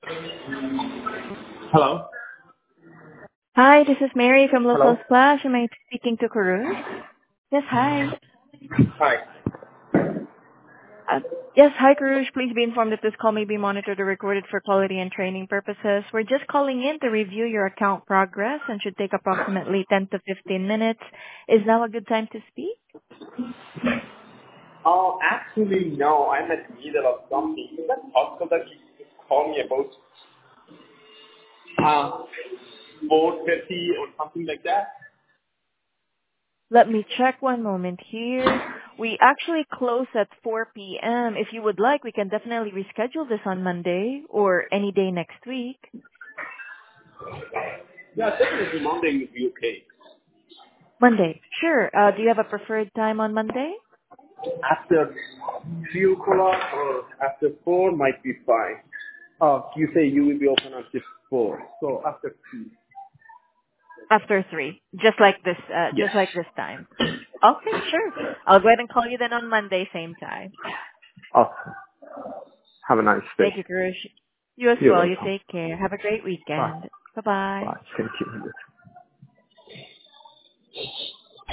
Hello? Hi, this is Mary from Local Hello? Splash. Am I speaking to Karush? Yes, hi. Hi. Uh, yes, hi, Karush. Please be informed that this call may be monitored or recorded for quality and training purposes. We're just calling in to review your account progress and should take approximately 10 to 15 minutes. Is now a good time to speak? Actually, no. I'm at the middle of something. Is that possible that you just call me about 4:30 or something like that? Let me check one moment here. We actually close at 4 p.m. If you would like, we can definitely reschedule this on Monday or any day next week. Yeah, definitely Monday would be okay. Monday. Sure. Do you have a preferred time on Monday? After 3 o'clock or after 4 might be fine. You say you will be open until 4. So after 2. After 3. Yes. Just like this time. Okay, sure. I'll go ahead and call you then on Monday, same time. Awesome. Have a nice day. Thank you, Kurush. You as You're well. You welcome. take care. Have a great Bye. weekend. Bye-bye. Bye. Thank you.